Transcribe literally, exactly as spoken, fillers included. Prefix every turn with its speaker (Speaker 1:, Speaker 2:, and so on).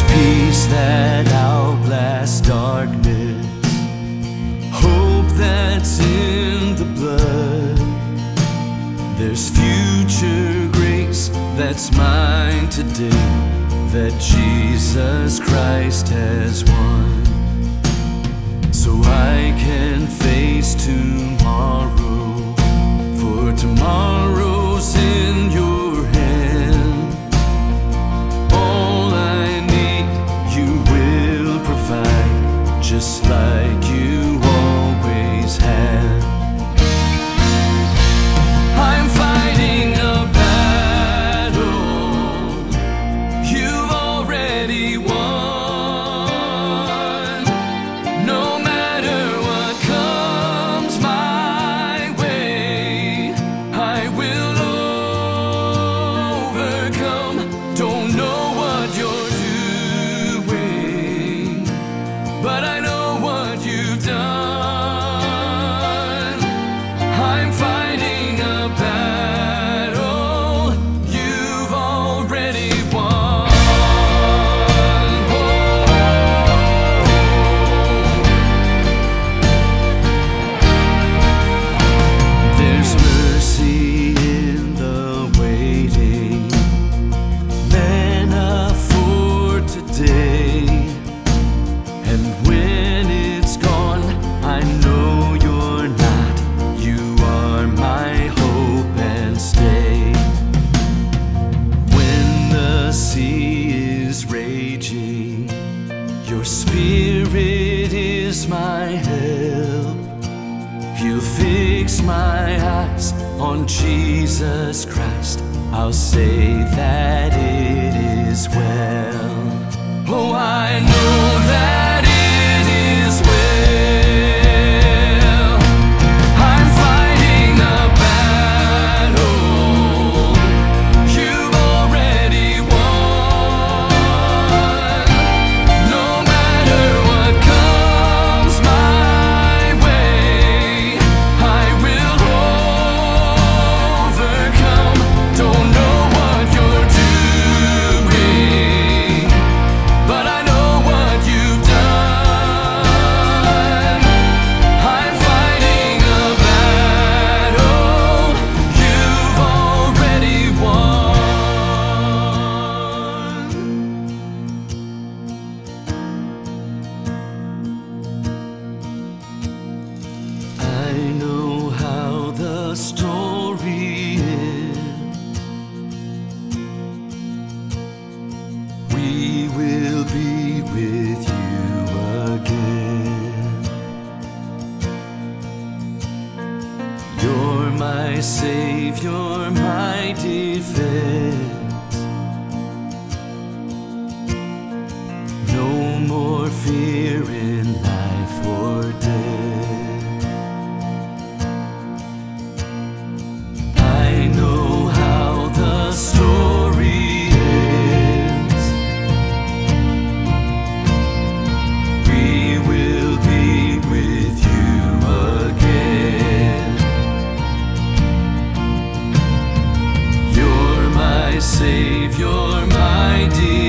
Speaker 1: peace that outlasts darkness, hope that's in the blood. There's future grace that's mine today, that Jesus Christ has won. So I can face tomorrow, for tomorrow's in your hand. All I need you will provide, just like you always have. I'm fighting a battle you've already won. No matter what comes my way, I will overcome. Don't know what you're doing, but I know what you've done. I'm fighting a battle you've already won. There's mercy in the waiting, manna for today. And when it's gone, I know you're not. You are my hope and stay. When the sea is raging, your spirit is my help. He'll fix my eyes on Jesus Christ. I'll say that it is well. Oh, I know that it is well. I'm fighting a battle you've already won. No matter what comes my way, I will overcome. Don't know what you're doing, but I know what you've done. I'm fighting a battle you've already won. I know how the story ends. We will be with you again. You're my Savior, my defense. No more fear in life or death. I know how the story ends. We will be with you again. You're my Savior, my defense.